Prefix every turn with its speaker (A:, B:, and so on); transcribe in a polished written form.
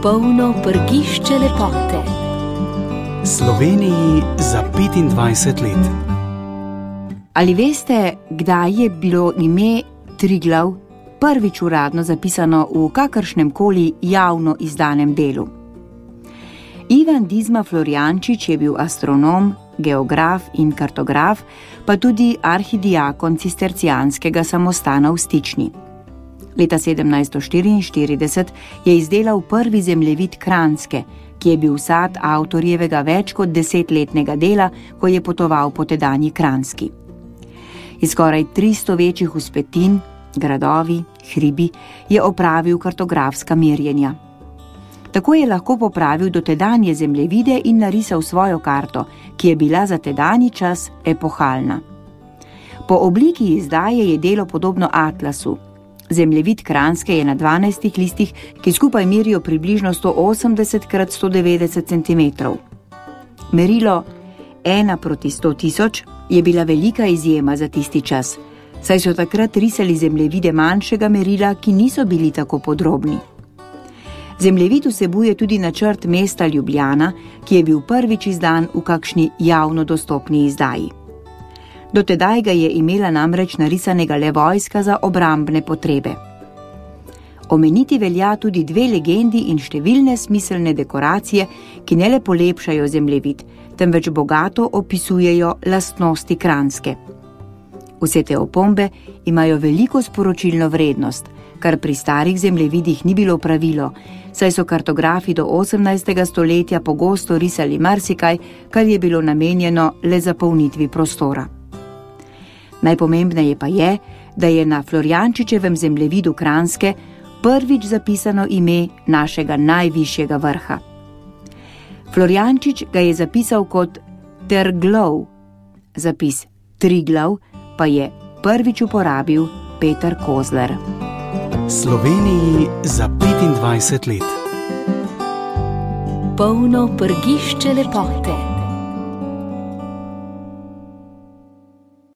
A: Polno prgišče lepote.
B: Sloveniji za 25 let.
C: Ali veste, kdaj je bilo ime Triglav prvič uradno zapisano v kakršnem koli javno izdanem delu? Ivan Dizma Florjančič je bil astronom, geograf in kartograf, pa tudi arhidiakon cistercijanskega samostana v Stični. Leta 1744 je izdelal prvi zemljevid Kranjske, ki je bil sad avtorjevega več kot 10-letnega dela, ko je potoval po tedanji Kranjski. Iz skoraj 300 večjih vzpetin, gradovi, hribi, je opravil kartografska merjenja. Tako je lahko popravil dotedanje zemljevide in narisal svojo karto, ki je bila za tedanji čas epohalna. Po obliki izdaje je delo podobno atlasu. Zemljevid Kranjske je na 12 listih, ki skupaj merijo približno 180 x 190 cm. Merilo 1:100 000 je bila velika izjema za tisti čas, saj so takrat risali zemljevide manjšega merila, ki niso bili tako podrobni. Zemljevid vsebuje tudi načrt mesta Ljubljana, ki je bil prvič izdan v kakšni javno dostopni izdaji. Do tedaj ga je imela namreč narisanega le vojska za obrambne potrebe. Omeniti velja tudi 2 legendi in številne smiselne dekoracije, ki ne le polepšajo zemljevid, temveč bogato opisujejo lastnosti Kranjske. Vse te opombe imajo veliko sporočilno vrednost, kar pri starih zemljevidih ni bilo pravilo, saj so kartografi do 18. stoletja pogosto risali marsikaj, kar je bilo namenjeno le zapolnitvi prostora. Najpomembneje pa je, da je na Florjančičevem zemljevidu Kranjske prvič zapisano ime našega najvišjega vrha. Florjančič ga je zapisal kot Terglov, zapis Triglav pa je prvič uporabil Peter Kozler.
B: Sloveniji za 25 let.
A: Polno prgišče lepote.